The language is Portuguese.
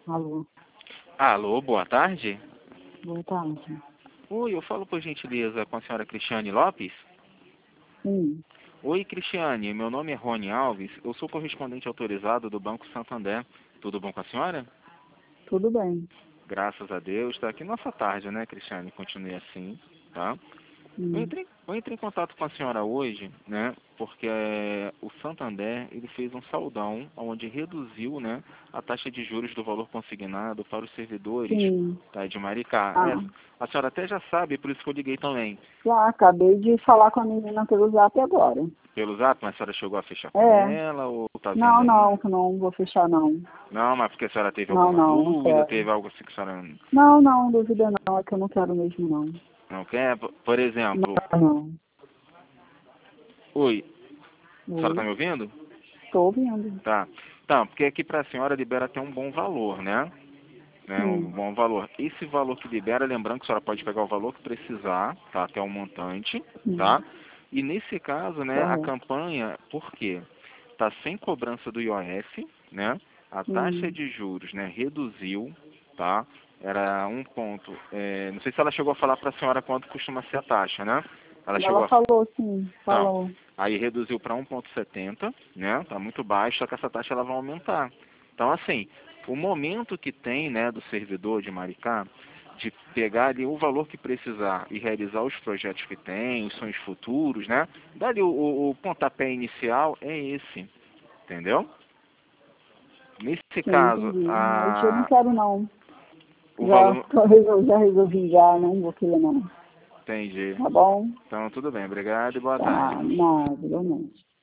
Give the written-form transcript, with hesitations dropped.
Alô, Alô, boa tarde. boa tarde. Oi, eu falo por gentileza com a senhora Cristiane Lopes? Sim, Oi, Cristiane, meu nome é Rony Alves, eu sou correspondente autorizado do Banco Santander. Tudo bom com a senhora? tudo bem. Graças a Deus, está aqui nossa tarde, né, Cristiane? Continue assim, tá? Sim, Eu entrei em contato com a senhora hoje, né, porque o Santander, ele fez um saldão onde reduziu, né, a taxa de juros do valor consignado para os servidores, sim. tá, de Maricá. Ah, A senhora até já sabe, por isso que eu liguei também. já acabei de falar com a menina pelo zap agora. Pelo Zap, mas a senhora chegou a fechar com É, ela ou tá vendo não, ainda? não, que não vou fechar não. Não, mas porque a senhora teve Não, alguma não, não dúvida, quero. teve algo assim que a senhora Não, não, dúvida não, é que eu não quero mesmo não. não quer? Por exemplo, Não, não. oi, a senhora tá Oi, me ouvindo? tô ouvindo. Tá. Então, porque aqui para a senhora libera até um bom valor, né? Um Sim, bom valor. Esse valor que libera, lembrando que a senhora pode pegar o valor que precisar, tá? Até o montante, sim, tá? E nesse caso, né, a correto. campanha, por quê? Tá sem cobrança do IOF, né? A taxa Sim. de juros, né, reduziu, tá? Era um ponto. Não sei se ela chegou a falar para a senhora quanto costuma ser a taxa, né? Ela chegou Ela a falou sim, então, falou. aí reduziu para 1,70, né? Tá muito baixo, só que essa taxa ela vai aumentar. Então, assim, o momento que tem, né, do servidor de Maricá, de pegar ali o valor que precisar e realizar os projetos que tem, os sonhos futuros, né? Dali o pontapé inicial é esse, entendeu? Nesse Sim, caso, entendi. Mas eu não quero não. o valor... Já resolvi já, não vou querer não. Entendi. Tá bom? Então, tudo bem. Obrigado e boa Tá, tarde. nada, igualmente.